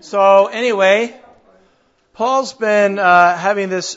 So anyway, Paul's been having this.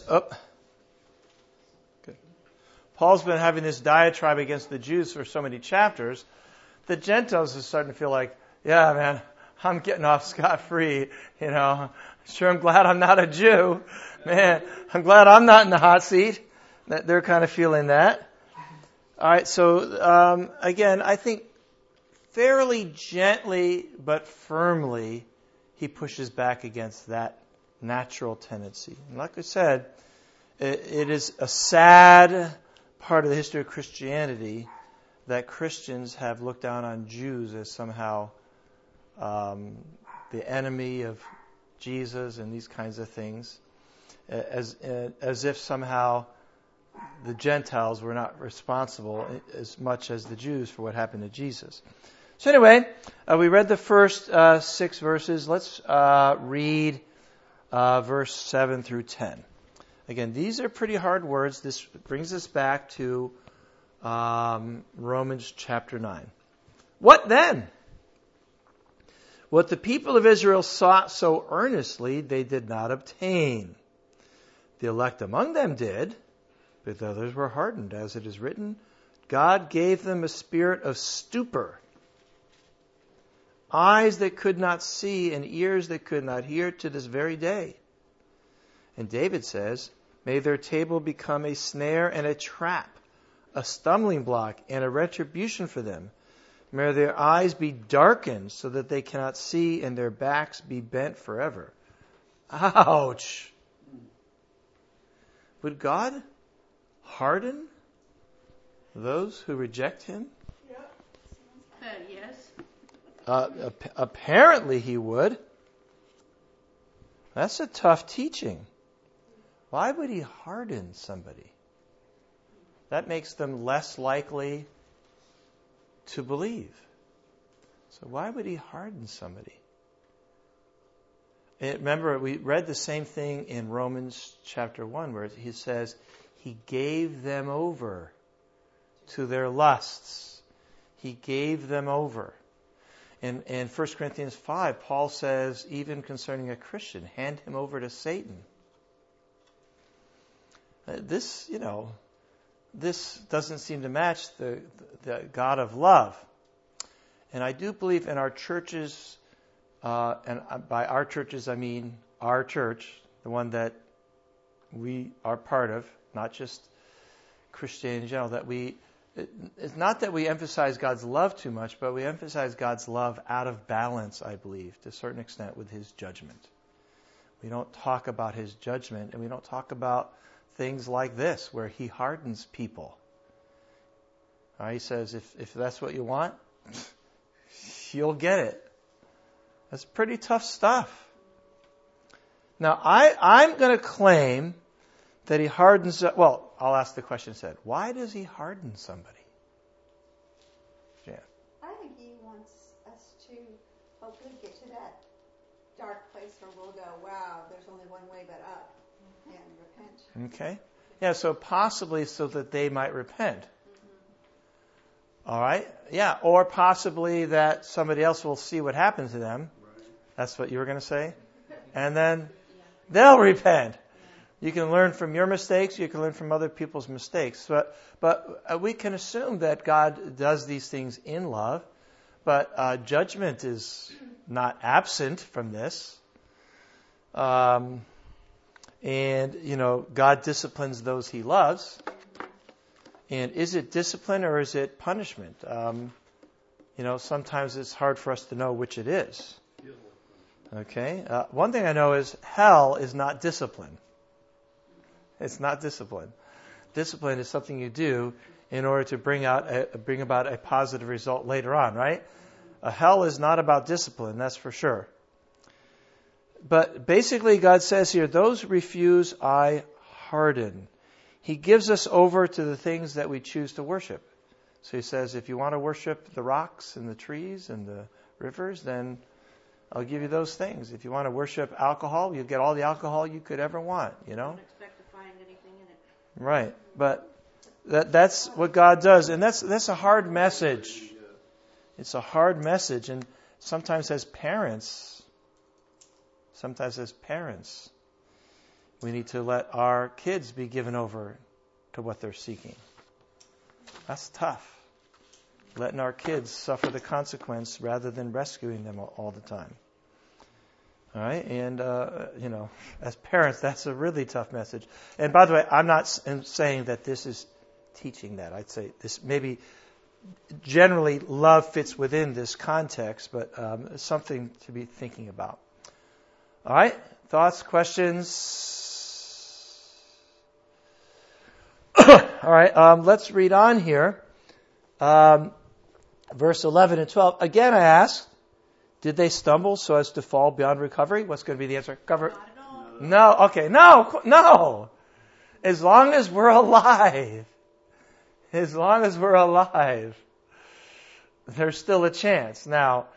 Paul's been having this diatribe against the Jews for so many chapters. The Gentiles are starting to feel like, yeah, man, I'm getting off scot-free. Sure, I'm glad I'm not a Jew. Man, I'm glad I'm not in the hot seat. They're kind of feeling that. All right, so again, I think fairly gently but firmly, he pushes back against that natural tendency. And like I said, it is a sad part of the history of Christianity that Christians have looked down on Jews as somehow the enemy of Jesus and these kinds of things, as if somehow the Gentiles were not responsible as much as the Jews for what happened to Jesus. So anyway, we read the first 6 verses. Let's read verse 7 through 10. Again, these are pretty hard words. This brings us back to Romans chapter 9. What then? What the people of Israel sought so earnestly, they did not obtain. The elect among them did, but the others were hardened. As it is written, God gave them a spirit of stupor, eyes that could not see and ears that could not hear to this very day. And David says, may their table become a snare and a trap, a stumbling block and a retribution for them. May their eyes be darkened so that they cannot see and their backs be bent forever. Ouch! Would God harden those who reject Him? Yes. Apparently He would. That's a tough teaching. Why would He harden somebody? That makes them less likely to believe. So why would He harden somebody? And remember, we read the same thing in Romans chapter 1 where He says He gave them over to their lusts. He gave them over. In 1 Corinthians 5, Paul says, even concerning a Christian, hand him over to Satan. This doesn't seem to match the God of love. And I do believe in our churches, and by our churches I mean our church, the one that we are part of, not just Christianity in general, that it's not that we emphasize God's love too much, but we emphasize God's love out of balance, I believe, to a certain extent with His judgment. We don't talk about His judgment, and we don't talk about things like this, where He hardens people. He says, if that's what you want, you'll get it. That's pretty tough stuff. Now, I'm going to claim that He hardens... Well, I'll ask the question instead. Why does He harden somebody? Jan? I think He wants us to hopefully get to that dark place where we'll go, wow, there's only one way but up, and repent. Okay. Yeah, so possibly so that they might repent. Mm-hmm. All right? Yeah, or possibly that somebody else will see what happened to them. Right. That's what you were going to say? And then they'll repent. You can learn from your mistakes. You can learn from other people's mistakes. But we can assume that God does these things in love. But judgment is not absent from this. And, God disciplines those He loves. And is it discipline or is it punishment? Sometimes it's hard for us to know which it is. Okay? One thing I know is hell is not discipline. It's not discipline. Discipline is something you do in order to bring about a positive result later on, right? Hell is not about discipline, that's for sure. But basically, God says here, those who refuse, I harden. He gives us over to the things that we choose to worship. So He says, if you want to worship the rocks and the trees and the rivers, then I'll give you those things. If you want to worship alcohol, you'll get all the alcohol you could ever want, Don't expect to find anything in it. Right. But that's what God does. And that's a hard message. It's a hard message. And sometimes as parents, Sometimes as parents, we need to let our kids be given over to what they're seeking. That's tough. Letting our kids suffer the consequence rather than rescuing them all the time. All right? And, as parents, that's a really tough message. And by the way, I'm not saying that this is teaching that. I'd say this maybe generally love fits within this context, but it's something to be thinking about. All right? Thoughts, questions? All right, let's read on here. Verse 11 and 12. Again, I ask, did they stumble so as to fall beyond recovery? What's going to be the answer? Not at all. No. Okay. No. As long as we're alive. There's still a chance. Now,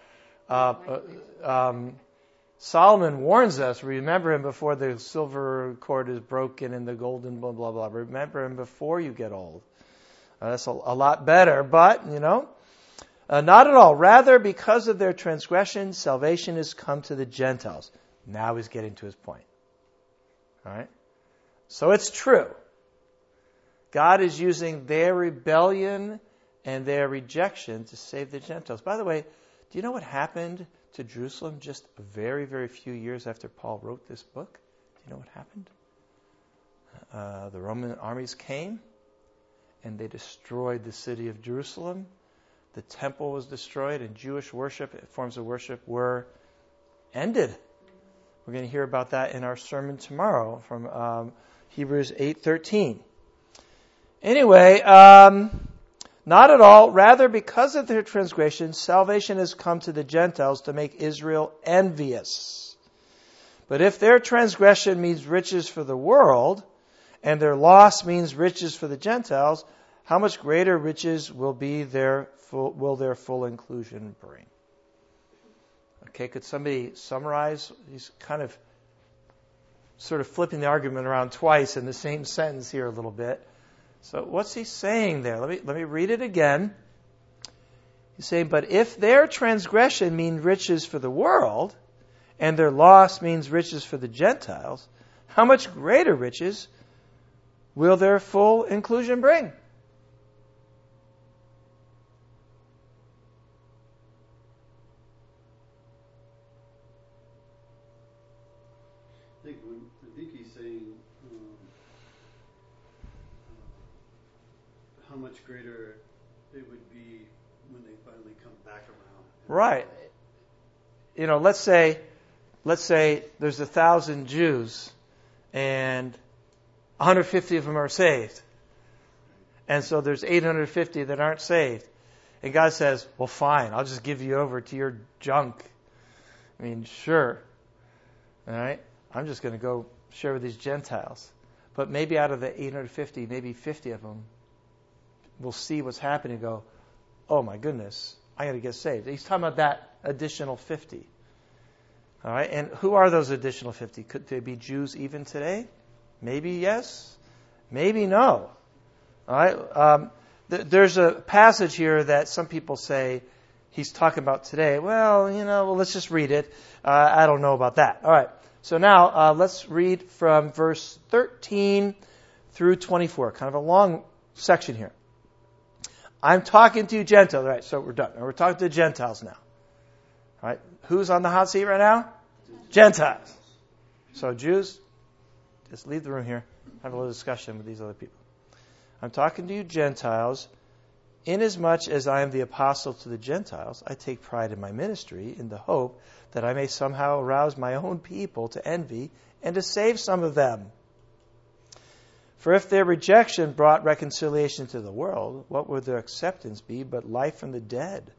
Solomon warns us, remember him before the silver cord is broken and the golden blah, blah, blah. Remember him before you get old. That's a lot better, but, not at all. Rather, because of their transgression, salvation has come to the Gentiles. Now he's getting to his point. All right? So it's true. God is using their rebellion and their rejection to save the Gentiles. By the way, do you know what happened to Jerusalem just a very, very few years after Paul wrote this book? Do you know what happened? The Roman armies came and they destroyed the city of Jerusalem. The temple was destroyed and Jewish worship, forms of worship, were ended. We're going to hear about that in our sermon tomorrow from Hebrews 8:13. Anyway, not at all. Rather, because of their transgression, salvation has come to the Gentiles to make Israel envious. But if their transgression means riches for the world, and their loss means riches for the Gentiles, how much greater riches will their full inclusion bring? Okay, could somebody summarize? He's kind of sort of flipping the argument around twice in the same sentence here a little bit. So what's he saying there? Let me read it again. He's saying, but if their transgression means riches for the world, and their loss means riches for the Gentiles, how much greater riches will their full inclusion bring? I think he's saying how much greater it would be when they finally come back around. Right. Let's say there's 1,000 Jews and 150 of them are saved. And so there's 850 that aren't saved. And God says, well, fine, I'll just give you over to your junk. I mean, sure. All right? I'm just going to go share with these Gentiles. But maybe out of the 850, maybe 50 of them will see what's happening and go, oh my goodness, I got to get saved. He's talking about that additional 50. All right? And who are those additional 50? Could they be Jews even today? Maybe yes. Maybe no. All right? There's a passage here that some people say he's talking about today. Well, let's just read it. I don't know about that. All right. So now let's read from verse 13 through 24. Kind of a long section here. I'm talking to you Gentiles. All right, so we're done. We're talking to the Gentiles now. All right. Who's on the hot seat right now? Gentiles. So Jews, just leave the room here. Have a little discussion with these other people. I'm talking to you Gentiles. Inasmuch as I am the apostle to the Gentiles, I take pride in my ministry in the hope that I may somehow arouse my own people to envy and to save some of them. For if their rejection brought reconciliation to the world, what would their acceptance be but life from the dead?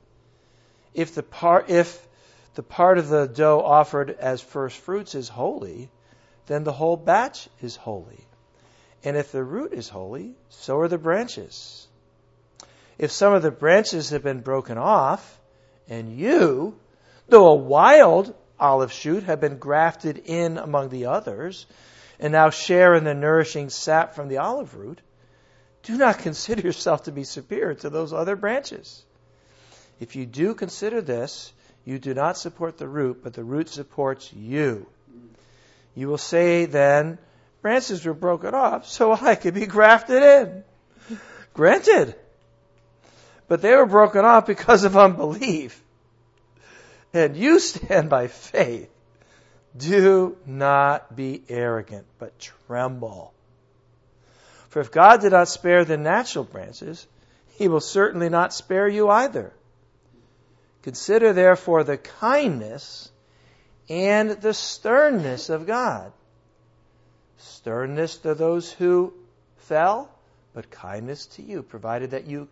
If the part of the dough offered as first fruits is holy, then the whole batch is holy. And if the root is holy, so are the branches. If some of the branches have been broken off, and you, though a wild olive shoot, have been grafted in among the others, and now share in the nourishing sap from the olive root, do not consider yourself to be superior to those other branches. If you do consider this, You do not support the root, but the root supports you. You will say then, branches were broken off so I could be grafted in. Granted. But they were broken off because of unbelief. And you stand by faith. Do not be arrogant, but tremble. For if God did not spare the natural branches, He will certainly not spare you either. Consider therefore the kindness and the sternness of God. Sternness to those who fell, but kindness to you, provided that you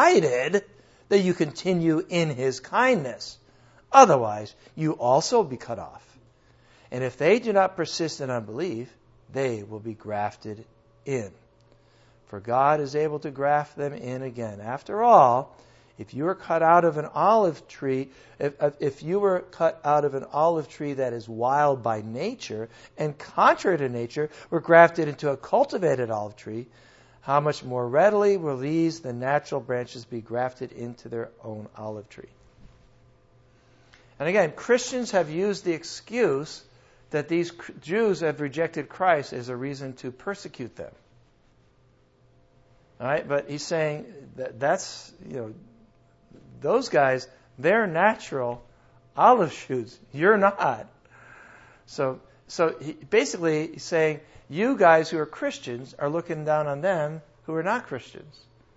continue in His kindness. Otherwise, you also will be cut off. And if they do not persist in unbelief, they will be grafted in. For God is able to graft them in again. After all, if you were cut out of an olive tree, if you were cut out of an olive tree that is wild by nature and contrary to nature, were grafted into a cultivated olive tree, how much more readily will these, the natural branches, be grafted into their own olive tree? And again, Christians have used the excuse that these Jews have rejected Christ as a reason to persecute them. All right, but he's saying that's those guys, they're natural olive shoots. You're not. So basically he's saying you guys who are Christians are looking down on them who are not Christians.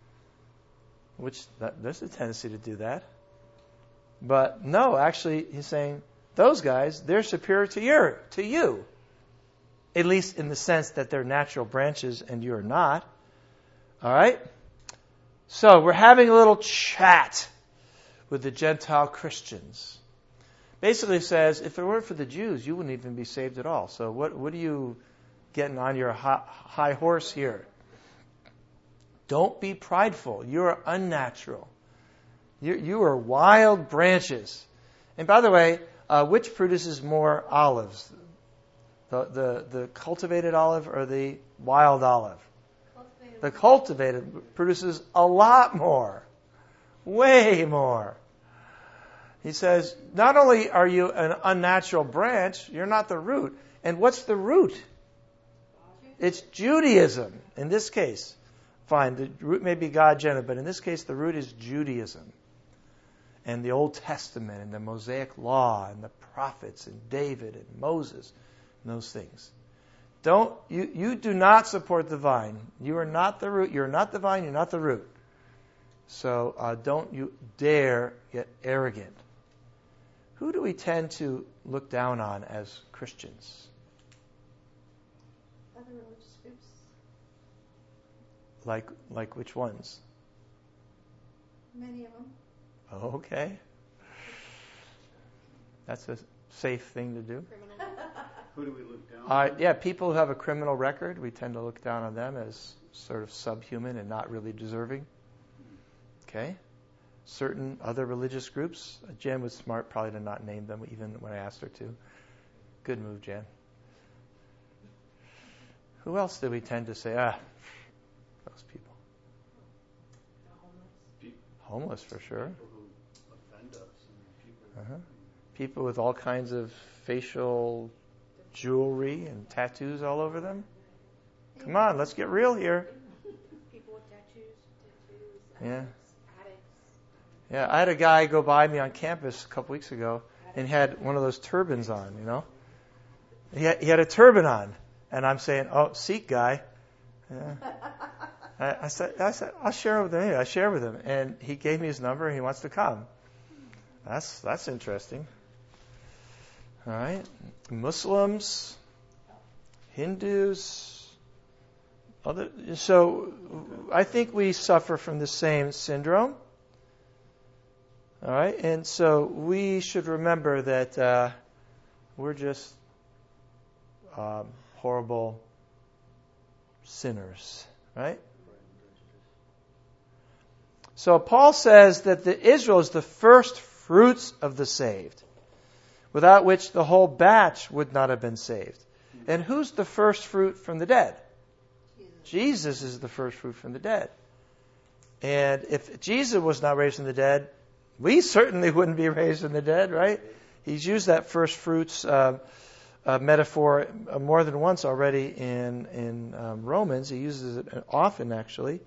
There's a tendency to do that. But no, actually he's saying those guys, they're superior to you. At least in the sense that they're natural branches and you're not. All right? So we're having a little chat with the Gentile Christians. Basically says, if it weren't for the Jews, you wouldn't even be saved at all. So what are you getting on your high horse here? Don't be prideful. You're unnatural. You are wild branches. And by the way, which produces more olives? The cultivated olive or the wild olive? The cultivated produces a lot more. Way more. He says, not only are you an unnatural branch, you're not the root. And what's the root? It's Judaism, in this case. Fine, the root may be God-generated, but in this case, the root is Judaism. And the Old Testament, and the Mosaic Law, and the prophets, and David, and Moses, and those things. You do not support the vine. You are not the root. You're not the vine. You're not the root. So don't you dare get arrogant. Who do we tend to look down on as Christians? Other religious groups. Like which ones? Many of them. Okay. That's a safe thing to do. Who do we look down on? Yeah, people who have a criminal record, we tend to look down on them as sort of subhuman and not really deserving. Okay? Certain other religious groups. Jen was smart probably to not name them even when I asked her to. Good move, Jen. Who else do we tend to say, those people? Homeless for sure. People who offend us and people. People with all kinds of facial jewelry and tattoos all over them. Come on, let's get real here. People with tattoos. Yeah. Addicts. Yeah, I had a guy go by me on campus a couple weeks ago and had one of those turbans on, He had a turban on. And I'm saying, Sikh guy. Yeah. I said, I'll share with him. I share with him. And he gave me his number and he wants to come. That's interesting. All right. Muslims, Hindus, so I think we suffer from the same syndrome. All right. And so we should remember that we're just horrible sinners. Right? So Paul says that Israel is the first fruits of the saved, without which the whole batch would not have been saved. And who's the first fruit from the dead? Jesus is the first fruit from the dead. And if Jesus was not raised from the dead, we certainly wouldn't be raised from the dead, right? He's used that first fruits metaphor more than once already in Romans. He uses it often, actually.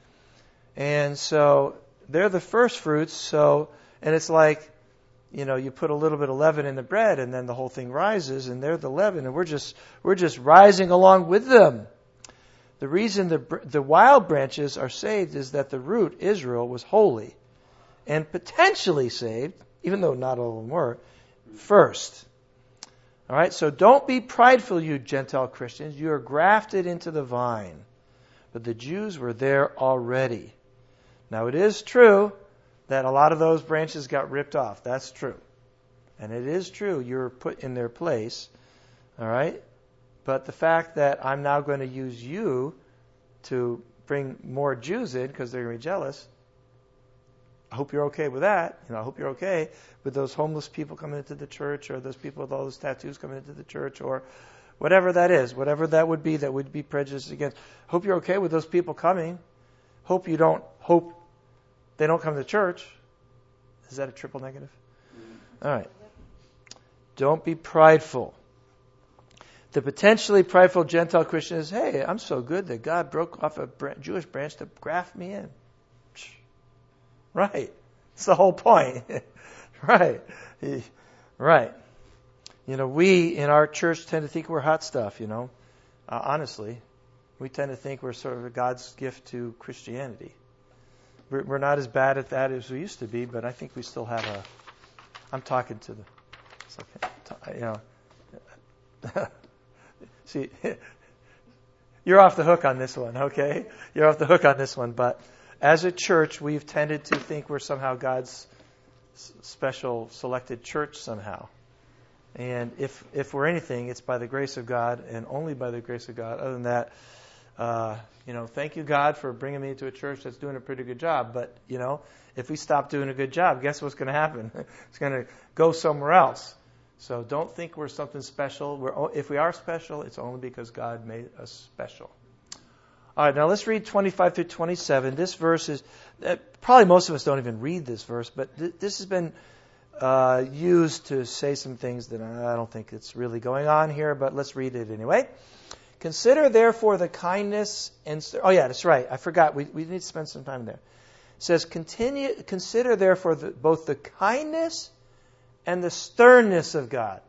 And so they're the first fruits. So, and it's like, you put a little bit of leaven in the bread, and then the whole thing rises, and they're the leaven, and we're just rising along with them. The reason the wild branches are saved is that the root, Israel, was holy and potentially saved, even though not all of them were, first. All right, so don't be prideful, you Gentile Christians. You are grafted into the vine. But the Jews were there already. Now, it is true that a lot of those branches got ripped off. That's true. And it is true you're put in their place. All right? But the fact that I'm now going to use you to bring more Jews in because they're going to be jealous, I hope you're okay with that. I hope you're okay with those homeless people coming into the church, or those people with all those tattoos coming into the church, or whatever that is, whatever that would be prejudiced against. Hope you're okay with those people coming. Hope they don't come to church. Is that a triple negative? All right. Don't be prideful. The potentially prideful Gentile Christian is, hey, I'm so good that God broke off a Jewish branch to graft me in. Right. That's the whole point. Right. Right. We in our church tend to think we're hot stuff, honestly. We tend to think we're sort of God's gift to Christianity. We're not as bad at that as we used to be, but I think we still have I'm talking to the... It's okay. See, you're off the hook on this one, okay? You're off the hook on this one, but as a church, we've tended to think we're somehow God's special selected church somehow. And if we're anything, it's by the grace of God and only by the grace of God. Other than that, thank you, God, for bringing me to a church that's doing a pretty good job. But, if we stop doing a good job, guess what's going to happen? It's going to go somewhere else. So don't think we're something special. If we are special, it's only because God made us special. All right, now let's read 25 through 27. This verse is, probably most of us don't even read this verse, but this has been used to say some things that I don't think it's really going on here, but let's read it anyway. Consider therefore the kindness and... Oh yeah, that's right. I forgot. We need to spend some time there. It says, consider therefore both the kindness and the sternness of God.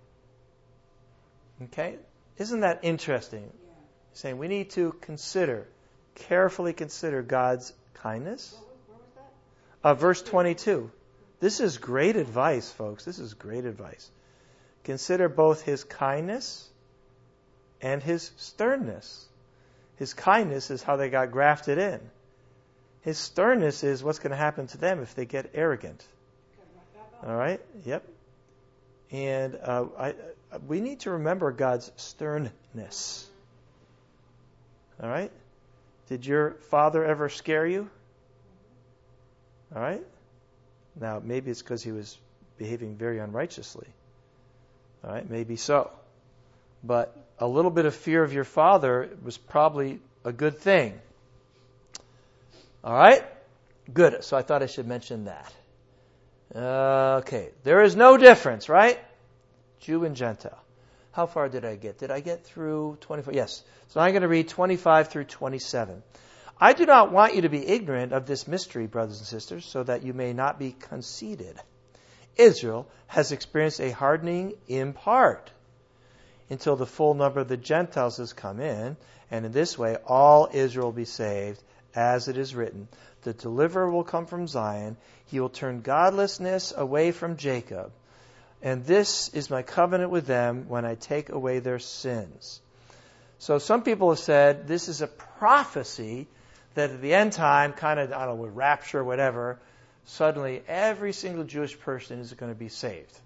Okay? Isn't that interesting? Yeah. Saying we need to carefully consider God's kindness. Where was that? Verse 22. This is great advice, folks. This is great advice. Consider both His kindness and His sternness. His kindness is how they got grafted in. His sternness is what's going to happen to them if they get arrogant. All right? Yep. And we need to remember God's sternness. All right? Did your father ever scare you? All right? Now, maybe it's because he was behaving very unrighteously. All right? Maybe so. But a little bit of fear of your father was probably a good thing. All right? Good. So I thought I should mention that. Okay. There is no difference, right? Jew and Gentile. How far did I get? Did I get through 25? Yes. So I'm going to read 25 through 27. I do not want you to be ignorant of this mystery, brothers and sisters, so that you may not be conceited. Israel has experienced a hardening in part until the full number of the Gentiles has come in, and in this way all Israel will be saved, as it is written, the deliverer will come from Zion, he will turn godlessness away from Jacob, and this is my covenant with them when I take away their sins. So some people have said this is a prophecy that at the end time, kind of, I don't know, with rapture or whatever, suddenly every single Jewish person is going to be saved.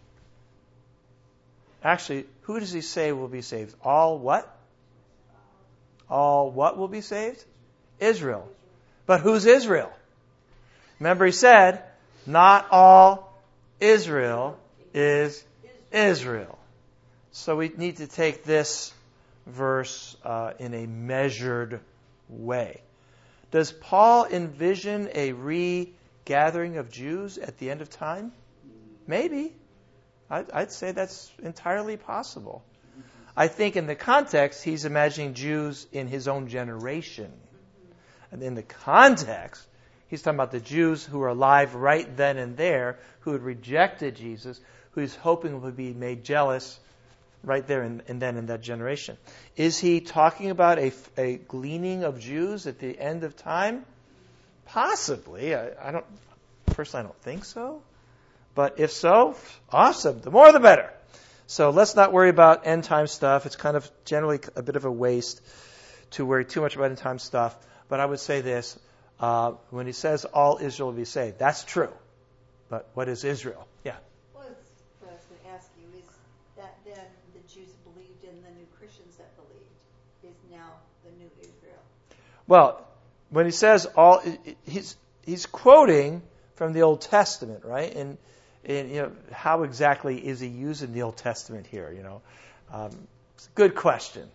Actually, who does he say will be saved? All what? All what will be saved? Israel. But who's Israel? Remember he said, not all Israel is Israel. So we need to take this verse in a measured way. Does Paul envision a gathering of Jews at the end of time? Maybe. I'd say that's entirely possible. I think in the context, he's imagining Jews in his own generation. And in the context, he's talking about the Jews who are alive right then and there, who had rejected Jesus, who he's hoping would be made jealous right there and then in that generation. Is he talking about a gleaning of Jews at the end of time? Possibly. Personally, I don't think so. But if so, awesome. The more the better. So let's not worry about end time stuff. It's kind of generally a bit of a waste to worry too much about end time stuff. But I would say this, when he says all Israel will be saved, that's true. But what is Israel? Yeah. Well, that's what I was going to ask you. Is that then the Jews believed and the new Christians that believed is now the new Israel? Well, when he says all, he's quoting from the Old Testament, right? And how exactly is he using the Old Testament here? It's a good question.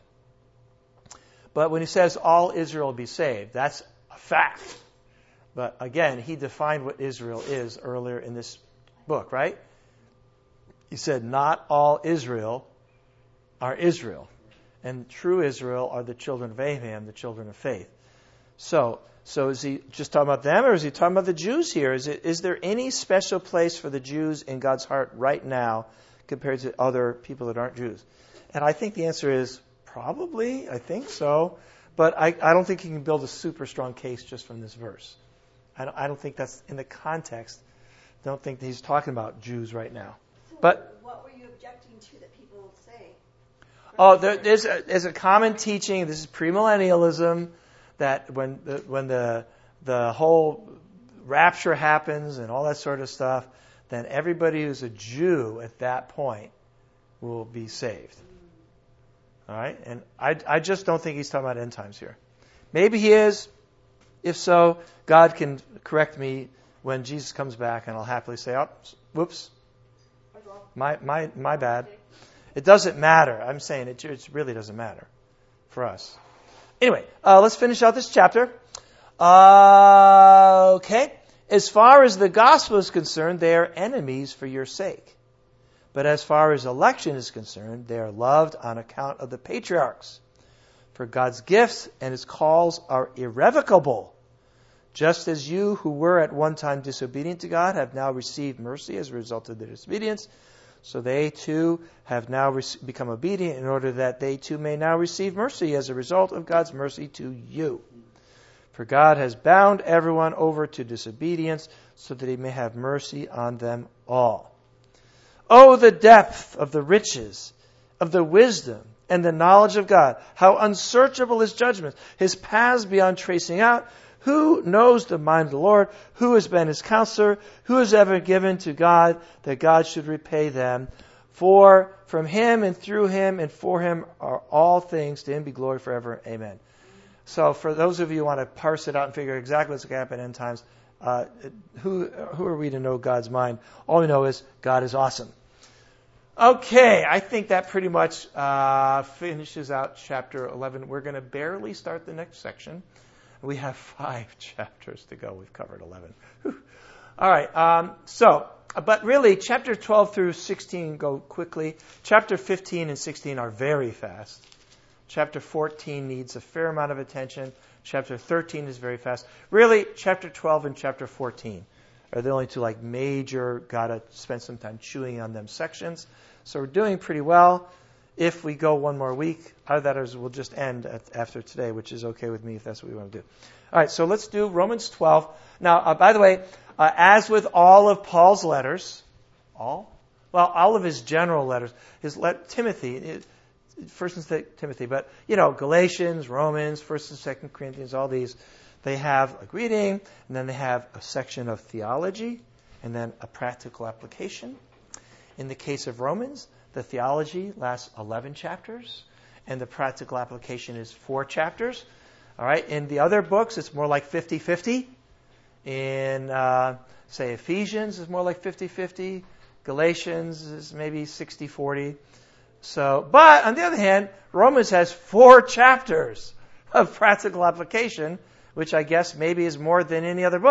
But when he says all Israel will be saved, that's a fact. But again, he defined what Israel is earlier in this book, right? He said, not all Israel are Israel. And true Israel are the children of Abraham, the children of faith. So is he just talking about them, or is he talking about the Jews here? Is there any special place for the Jews in God's heart right now compared to other people that aren't Jews? And I think the answer is probably. I think so. But I don't think you can build a super strong case just from this verse. I don't think that's in the context. I don't think that he's talking about Jews right now. But what were you objecting to that people say? There's a common teaching. This is premillennialism. That when the whole rapture happens and all that sort of stuff, then everybody who's a Jew at that point will be saved. All right? And I just don't think he's talking about end times here. Maybe he is. If so, God can correct me when Jesus comes back, and I'll happily say, oh, whoops, my bad. It doesn't matter. I'm saying it really doesn't matter for us. Anyway, let's finish out this chapter. Okay. As far as the gospel is concerned, they are enemies for your sake. But as far as election is concerned, they are loved on account of the patriarchs. For God's gifts and His calls are irrevocable. Just as you who were at one time disobedient to God have now received mercy as a result of their disobedience, so they too have now become obedient in order that they too may now receive mercy as a result of God's mercy to you. For God has bound everyone over to disobedience so that He may have mercy on them all. Oh, the depth of the riches, of the wisdom and the knowledge of God. How unsearchable His judgments, His paths beyond tracing out. Who knows the mind of the Lord? Who has been His counselor? Who has ever given to God that God should repay them? For from Him and through Him and for Him are all things. To Him be glory forever. Amen. So for those of you who want to parse it out and figure exactly what's going to happen in end times, who are we to know God's mind? All we know is God is awesome. Okay, I think that pretty much finishes out chapter 11. We're going to barely start the next section. We have 5 chapters to go. We've covered 11. Whew. All right. But really, chapter 12 through 16 go quickly. Chapter 15 and 16 are very fast. Chapter 14 needs a fair amount of attention. Chapter 13 is very fast. Really, chapter 12 and chapter 14 are the only two major, gotta spend some time chewing on them sections. So we're doing pretty well. If we go one more week, either that or we'll just end after today, which is okay with me if that's what we want to do. All right, so let's do Romans 12. Now, by the way, as with all of Paul's letters, all of his general letters, Timothy, 1st and Timothy, but, Galatians, Romans, 1st and 2nd Corinthians, all these, they have a greeting, and then they have a section of theology, and then a practical application. In the case of Romans, the theology lasts 11 chapters, and the practical application is 4 chapters. All right. In the other books, it's more like 50-50. In, say, Ephesians, it's more like 50-50. Galatians is maybe 60-40. So, but on the other hand, Romans has 4 chapters of practical application, which I guess maybe is more than any other book.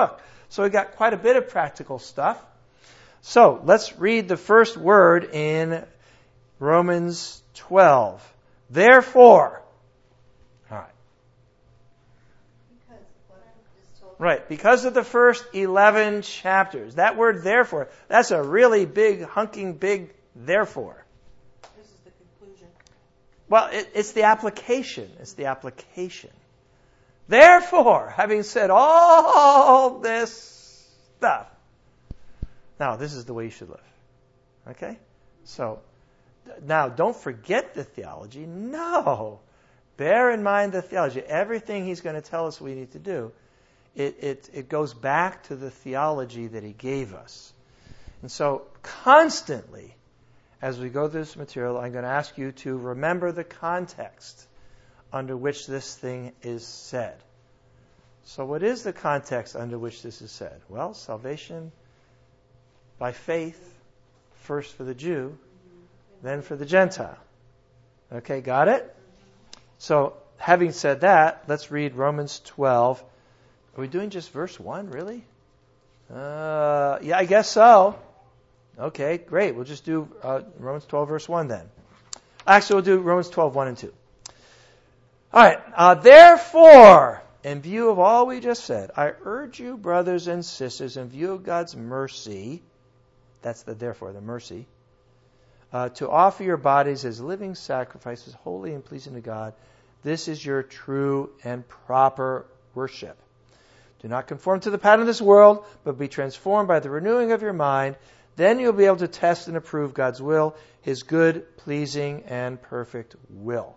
So we got quite a bit of practical stuff. So let's read the first word in Romans 12. Therefore. All right. Because what I just told Right. Because of the first 11 chapters. That word therefore, that's a really big, hunking big therefore. This is the conclusion. Well, it's the application. It's the application. Therefore, having said all this stuff, now this is the way you should live. Okay? So, now don't forget the theology. No. Bear in mind the theology. Everything he's going to tell us we need to do, it goes back to the theology that he gave us. And so, constantly, as we go through this material, I'm going to ask you to remember the context under which this thing is said. So what is the context under which this is said? Well, salvation by faith, first for the Jew, then for the Gentile. Okay, got it? So, having said that, let's read Romans 12. Are we doing just verse 1, really? Yeah, I guess so. Okay, great. We'll just do Romans 12, verse 1 then. Actually, we'll do Romans 12, 1 and 2. All right. Therefore, in view of all we just said, I urge you, brothers and sisters, in view of God's mercy, that's the therefore, the mercy, to offer your bodies as living sacrifices, holy and pleasing to God. This is your true and proper worship. Do not conform to the pattern of this world, but be transformed by the renewing of your mind. Then you'll be able to test and approve God's will, His good, pleasing, and perfect will.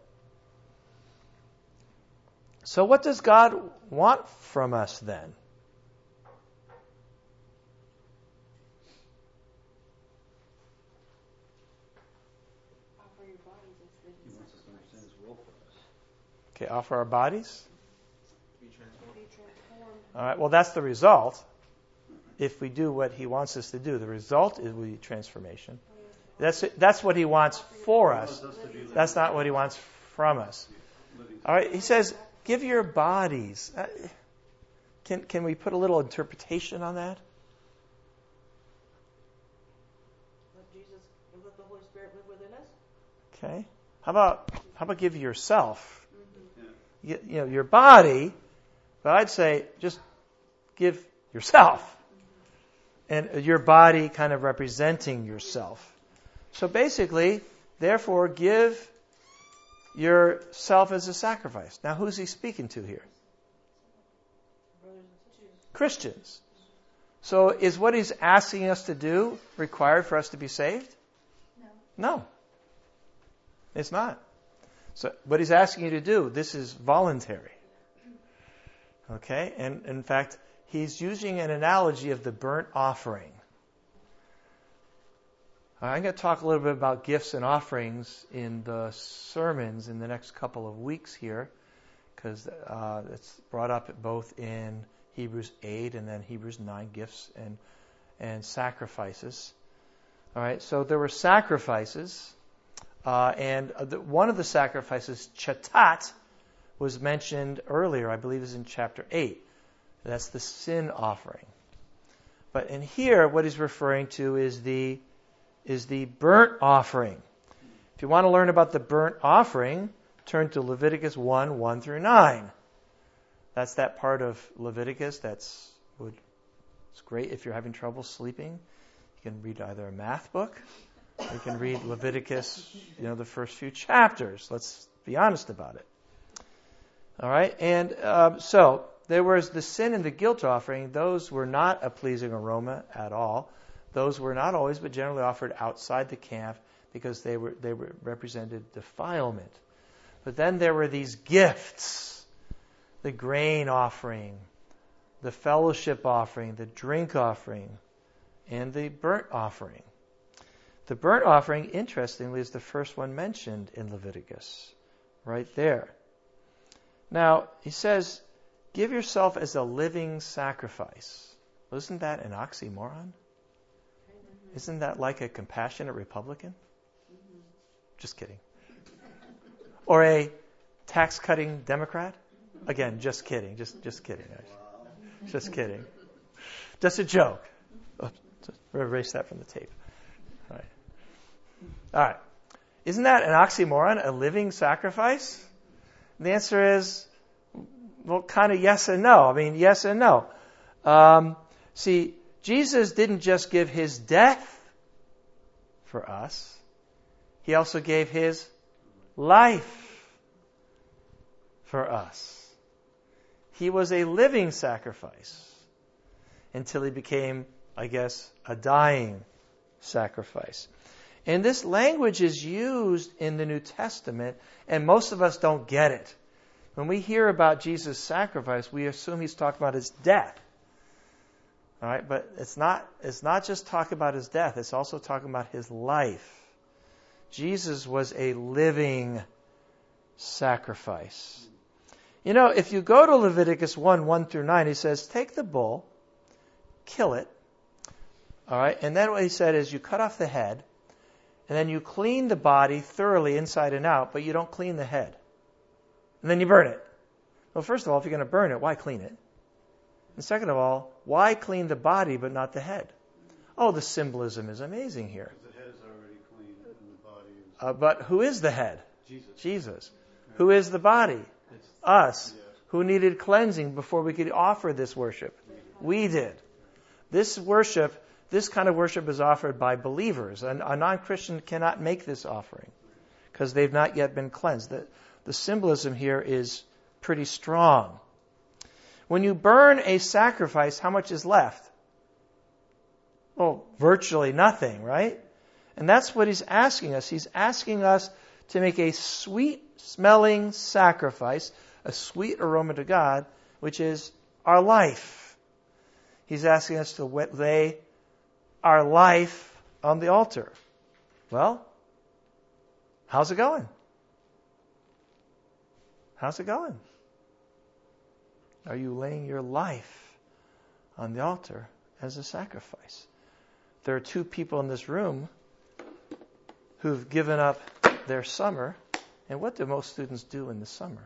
So what does God want from us then? Offer your bodies as living He wants us to understand sacrifice. His will for us. Okay, offer our bodies. Be transformed. All right, well, that's the result. If we do what He wants us to do, the result is we transformation. That's what He wants for us. That's not what He wants from us. All right, He says, give your bodies. Can we put a little interpretation on that? Let the Holy Spirit live within us. Okay. How about give yourself? You know, your body, but I'd say just give yourself. And your body kind of representing yourself. So basically, therefore, give yourself as a sacrifice. Now, who's he speaking to here? Christians. So is what he's asking us to do required for us to be saved? No. It's not. So what he's asking you to do, this is voluntary. Okay? And in fact, he's using an analogy of the burnt offering. I'm going to talk a little bit about gifts and offerings in the sermons in the next couple of weeks here, because it's brought up both in Hebrews 8 and then Hebrews 9, gifts and sacrifices. All right, so there were sacrifices, and one of the sacrifices, chatat, was mentioned earlier. I believe is in chapter 8. That's the sin offering. But in here, what he's referring to is the burnt offering. If you want to learn about the burnt offering, turn to Leviticus 1 through 9. That's that part of Leviticus it's great if you're having trouble sleeping. You can read either a math book, or you can read Leviticus, the first few chapters. Let's be honest about it. All right, and so there was the sin and the guilt offering. Those were not a pleasing aroma at all. Those were not always, but generally offered outside the camp because they represented defilement. But then there were these gifts, the grain offering, the fellowship offering, the drink offering, and the burnt offering. The burnt offering, interestingly, is the first one mentioned in Leviticus, right there. Now, he says, give yourself as a living sacrifice. Well, isn't that an oxymoron? Isn't that like a compassionate Republican? Just kidding. Or a tax-cutting Democrat? Again, just kidding. Just kidding. Actually. Just kidding. Just a joke. Oh, erase that from the tape. All right. All right. Isn't that an oxymoron, a living sacrifice? And the answer is, well, kind of yes and no. I mean, yes and no. See, Jesus didn't just give his death for us. He also gave his life for us. He was a living sacrifice until he became, I guess, a dying sacrifice. And this language is used in the New Testament, and most of us don't get it. When we hear about Jesus' sacrifice, we assume he's talking about his death. All right, but it's not just talking about his death, it's also talking about his life. Jesus was a living sacrifice. You know, if you go to Leviticus 1 through 9, he says, take the bull, kill it. All right, and then what he said is you cut off the head, and then you clean the body thoroughly inside and out, but you don't clean the head. And then you burn it. Well, first of all, if you're going to burn it, why clean it? And second of all, why clean the body but not the head? Oh, the symbolism is amazing here. The head is already clean and the body is... But who is the head? Jesus. Jesus. Who is the body? Us. Who needed cleansing before we could offer this worship? We did. This worship, this kind of worship is offered by believers. And a non-Christian cannot make this offering because they've not yet been cleansed. The symbolism here is pretty strong. When you burn a sacrifice, how much is left? Well, virtually nothing, right? And that's what he's asking us. He's asking us to make a sweet-smelling sacrifice, a sweet aroma to God, which is our life. He's asking us to lay our life on the altar. Well, how's it going? How's it going? Are you laying your life on the altar as a sacrifice? There are two people in this room who've given up their summer. And what do most students do in the summer?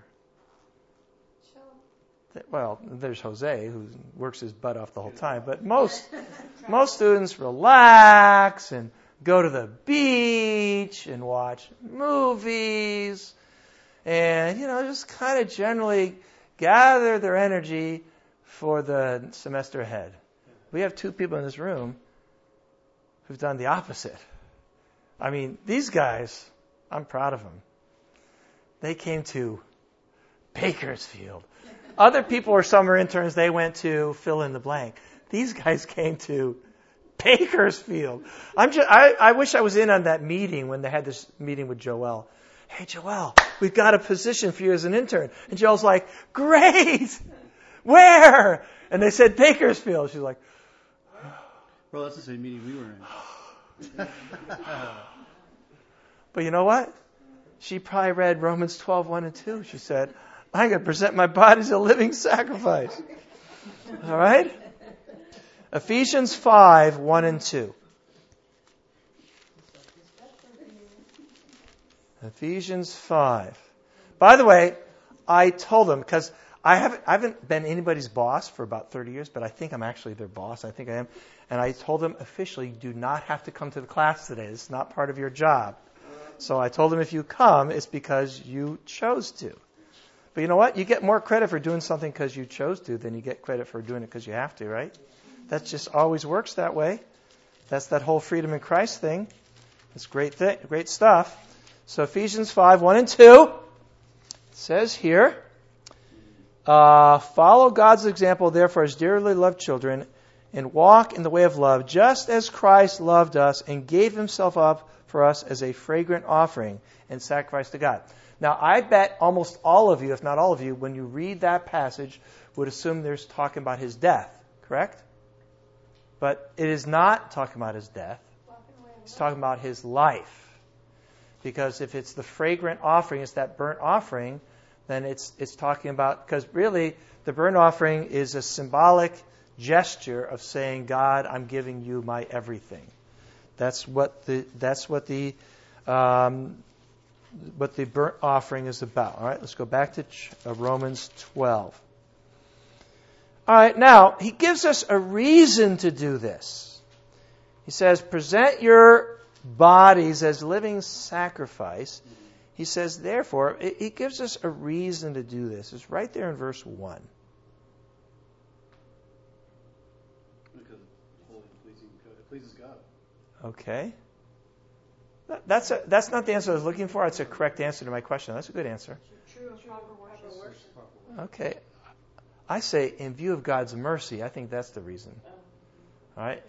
Well, there's Jose, who works his butt off the whole time. But most students relax and go to the beach and watch movies and, just kind of generally gather their energy for the semester ahead. We have two people in this room who've done the opposite. I mean, these guys, I'm proud of them. They came to Bakersfield. Other people were summer interns. They went to fill in the blank. These guys came to Bakersfield. I wish I was in on that meeting when they had this meeting with Joelle. Hey, Joelle, we've got a position for you as an intern. And Joelle's like, great! Where? And they said Bakersfield. She's like, Well, that's the same meeting we were in. but you know what? She probably read Romans 12:1 and 2. She said, I'm going to present my body as a living sacrifice. All right? Ephesians 5:1 and 2. Ephesians 5. By the way, I told them, because I haven't been anybody's boss for about 30 years, but I think I'm actually their boss. I think I am. And I told them officially, do not have to come to the class today. It's not part of your job. So I told them if you come, it's because you chose to. But you know what? You get more credit for doing something because you chose to than you get credit for doing it because you have to, right? That just always works that way. That's that whole freedom in Christ thing. It's great stuff. So Ephesians 5:1 and 2 it says here, follow God's example, therefore, as dearly loved children, and walk in the way of love, just as Christ loved us and gave himself up for us as a fragrant offering and sacrifice to God. Now, I bet almost all of you, if not all of you, when you read that passage, would assume there's talking about his death, correct? But it is not talking about his death. It's talking about his life. Because if it's the fragrant offering, it's that burnt offering, then it's talking about, because really the burnt offering is a symbolic gesture of saying, God, I'm giving you my everything. That's what the burnt offering is about. All right, let's go back to Romans 12. All right, now, he gives us a reason to do this. He says, present your bodies as living sacrifice. He says, therefore, he gives us a reason to do this. It's right there in verse 1. Because it's holy and pleasing, it pleases God. Okay. That's not the answer I was looking for. It's a correct answer to my question. That's a good answer. True and proper worship. Okay. I say, in view of God's mercy, I think that's the reason. All right?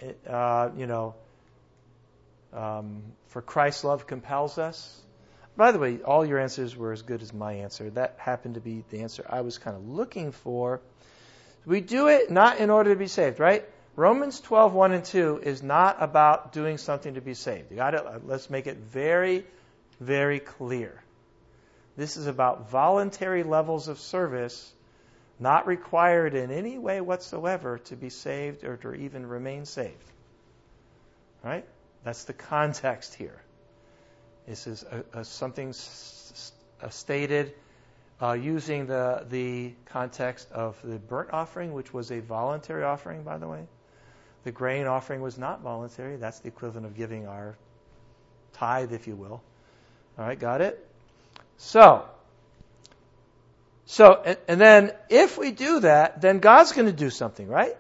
For Christ's love compels us. By the way, all your answers were as good as my answer. That happened to be the answer I was kind of looking for. We do it not in order to be saved, right? Romans 12:1 and 2 is not about doing something to be saved. You got it? Let's make it very, very clear. This is about voluntary levels of service, not required in any way whatsoever to be saved or to even remain saved. All right? That's the context here. This is something stated using the context of the burnt offering, which was a voluntary offering, by the way. The grain offering was not voluntary. That's the equivalent of giving our tithe, if you will. All right, got it? So, and then if we do that, then God's going to do something, right?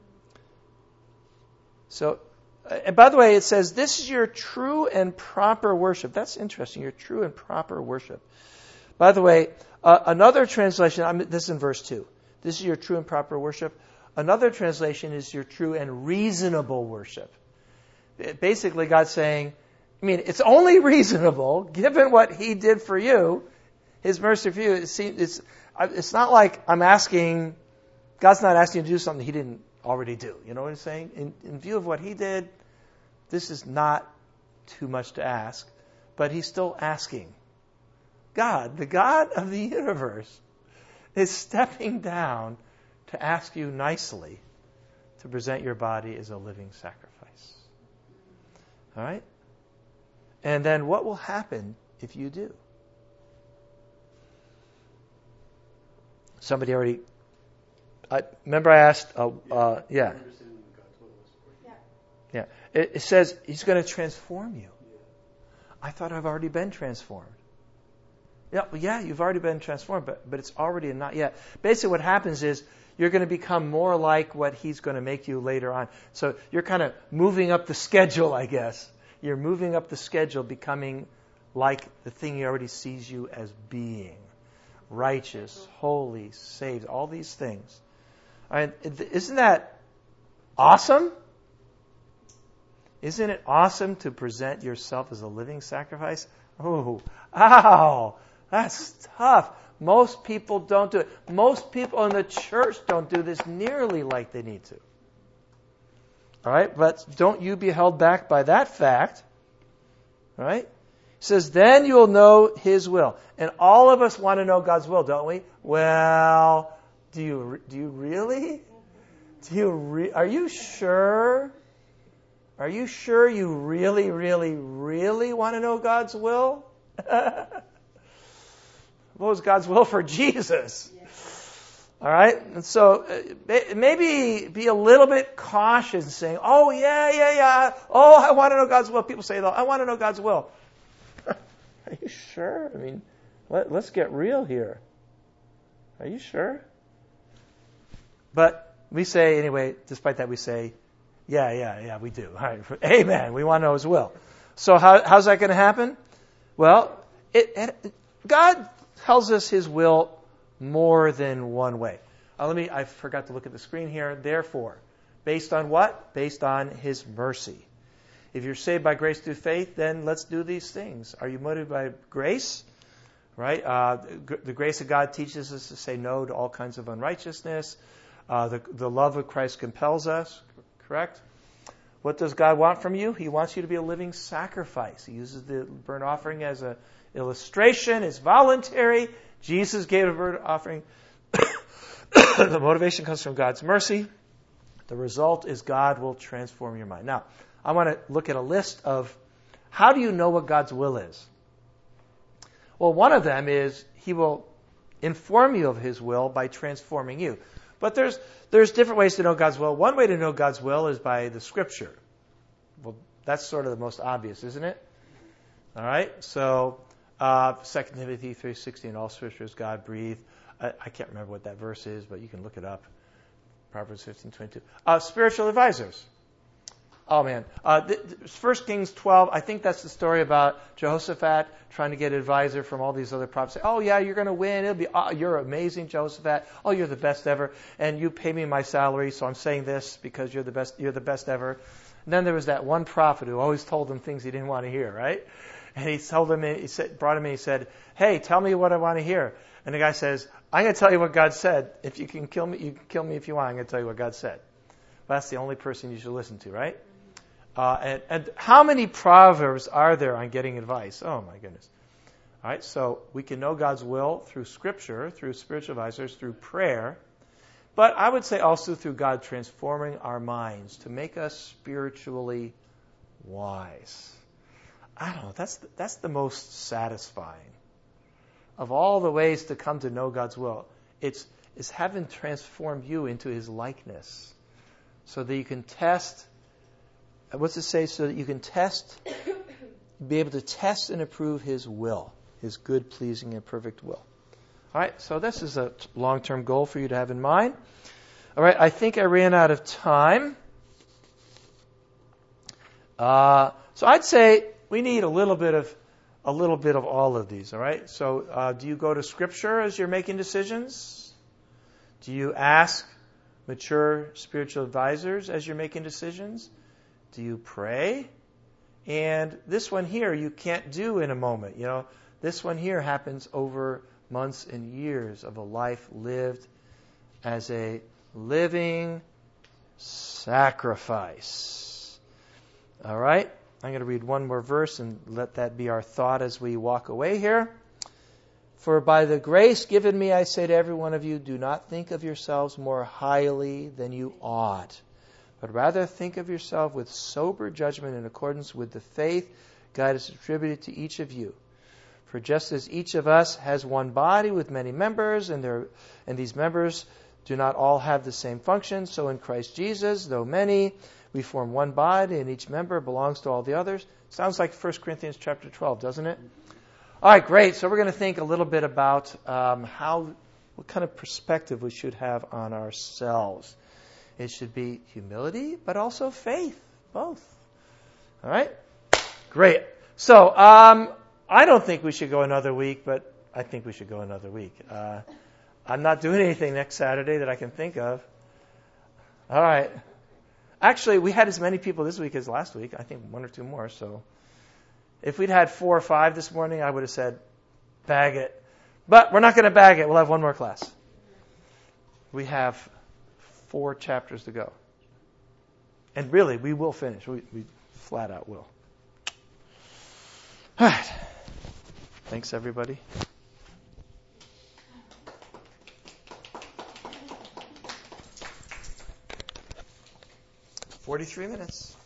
So, and by the way, it says, this is your true and proper worship. That's interesting, your true and proper worship. By the way, another translation, this is in verse 2. This is your true and proper worship. Another translation is your true and reasonable worship. Basically, God's saying, it's only reasonable, given what He did for you, His mercy for you. It's not like God's not asking you to do something He didn't already do. You know what I'm saying? In view of what He did, this is not too much to ask, but He's still asking. God, the God of the universe, is stepping down to ask you nicely to present your body as a living sacrifice. All right? And then what will happen if you do? Somebody already... remember I asked... yeah. Yeah. It says He's going to transform you. I thought I've already been transformed. Yeah, you've already been transformed, but it's already not yet. Basically what happens is you're going to become more like what He's going to make you later on. So you're kind of moving up the schedule, I guess. You're moving up the schedule, becoming like the thing He already sees you as being. Righteous, holy, saved, all these things. All right, isn't that awesome? Isn't it awesome to present yourself as a living sacrifice? Oh, ow, that's tough. Most people don't do it. Most people in the church don't do this nearly like they need to. All right, but don't you be held back by that fact. All right? He says, then you'll know His will. And all of us want to know God's will, don't we? Well, do you really? Are you sure? Are you sure you really, really, really want to know God's will? What was God's will for Jesus? All right? And so maybe be a little bit cautious saying, oh, yeah. Oh, I want to know God's will. People say, though, I want to know God's will. Are you sure? Let's get real here. Are you sure? But we say, anyway, despite that, we say, yeah, we do. All right. Amen. We want to know His will. So how's that going to happen? Well, God tells us His will more than one way. I forgot to look at the screen here. Therefore, based on what? Based on His mercy. If you're saved by grace through faith, then let's do these things. Are you motivated by grace? Right? The grace of God teaches us to say no to all kinds of unrighteousness. The love of Christ compels us. Correct? What does God want from you? He wants you to be a living sacrifice. He uses the burnt offering as an illustration. It's voluntary. Jesus gave a burnt offering. The motivation comes from God's mercy. The result is God will transform your mind. Now, I want to look at a list of how do you know what God's will is? Well, one of them is He will inform you of His will by transforming you. But there's different ways to know God's will. One way to know God's will is by the Scripture. Well, that's sort of the most obvious, isn't it? All right. So 2 Timothy 3:16, all Scripture is God breathed. I can't remember what that verse is, but you can look it up. Proverbs 15:22. Spiritual advisors. Oh man, 1 Kings 12. I think that's the story about Jehoshaphat trying to get an advisor from all these other prophets. Say, oh yeah, you're going to win. You're amazing, Jehoshaphat. Oh, you're the best ever, and you pay me my salary, so I'm saying this because you're the best. You're the best ever. And then there was that one prophet who always told him things he didn't want to hear, right? And he told him, brought him in. He said, "Hey, tell me what I want to hear." And the guy says, "I'm going to tell you what God said. If you can kill me, you can kill me if you want. I'm going to tell you what God said." Well, that's the only person you should listen to, right? And how many proverbs are there on getting advice? Oh my goodness. All right, so we can know God's will through Scripture, through spiritual advisors, through prayer, but I would say also through God transforming our minds to make us spiritually wise. I don't know, that's the most satisfying of all the ways to come to know God's will. It's having transformed you into His likeness so that you can test. What's it say? So that you can be able to test and approve His will, His good, pleasing, and perfect will. All right, so this is a long-term goal for you to have in mind. All right, I think I ran out of time. So I'd say we need a little bit of all of these. All right. So do you go to Scripture as you're making decisions? Do you ask mature spiritual advisors as you're making decisions? Do you pray? And this one here you can't do in a moment. You know, this one here happens over months and years of a life lived as a living sacrifice. All right? I'm going to read one more verse and let that be our thought as we walk away here. For by the grace given me, I say to every one of you, do not think of yourselves more highly than you ought, but rather think of yourself with sober judgment in accordance with the faith God has attributed to each of you. For just as each of us has one body with many members, and these members do not all have the same function, so in Christ Jesus, though many, we form one body, and each member belongs to all the others. Sounds like 1 Corinthians chapter 12, doesn't it? All right, great. So we're going to think a little bit about what kind of perspective we should have on ourselves. It should be humility, but also faith, both. All right? Great. So I don't think we should go another week, but I think we should go another week. I'm not doing anything next Saturday that I can think of. All right. Actually, we had as many people this week as last week. I think one or two more. So if we'd had 4 or 5 this morning, I would have said, bag it. But we're not going to bag it. We'll have one more class. We have 4 chapters to go. And really, we will finish. We flat out will. All right. Thanks, everybody. 43 minutes.